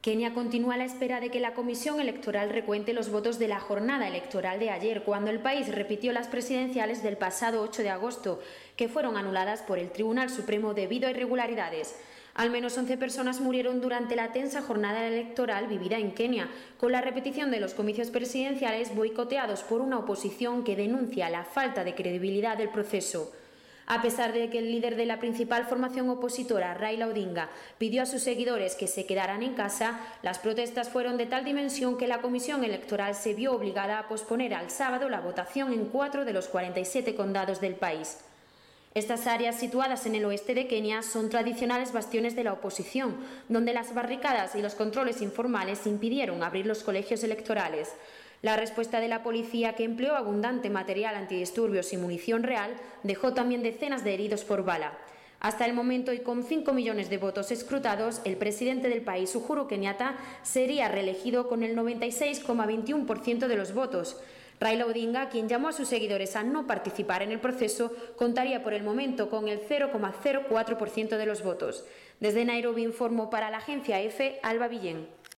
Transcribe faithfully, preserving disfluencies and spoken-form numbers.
Kenia continúa a la espera de que la Comisión Electoral recuente los votos de la jornada electoral de ayer, cuando el país repitió las presidenciales del pasado ocho de agosto, que fueron anuladas por el Tribunal Supremo debido a irregularidades. Al menos once personas murieron durante la tensa jornada electoral vivida en Kenia, con la repetición de los comicios presidenciales boicoteados por una oposición que denuncia la falta de credibilidad del proceso. A pesar de que el líder de la principal formación opositora, Raila Odinga, pidió a sus seguidores que se quedaran en casa, las protestas fueron de tal dimensión que la Comisión Electoral se vio obligada a posponer al sábado la votación en cuatro de los cuarenta y siete condados del país. Estas áreas situadas en el oeste de Kenia son tradicionales bastiones de la oposición, donde las barricadas y los controles informales impidieron abrir los colegios electorales. La respuesta de la policía, que empleó abundante material antidisturbios y munición real, dejó también decenas de heridos por bala. Hasta el momento, y con cinco millones de votos escrutados, el presidente del país, Uhuru Kenyatta, sería reelegido con el noventa y seis coma veintiuno por ciento de los votos. Raila Odinga, quien llamó a sus seguidores a no participar en el proceso, contaría por el momento con el cero coma cero cuatro por ciento de los votos. Desde Nairobi informó para la agencia EFE, Alba Villén.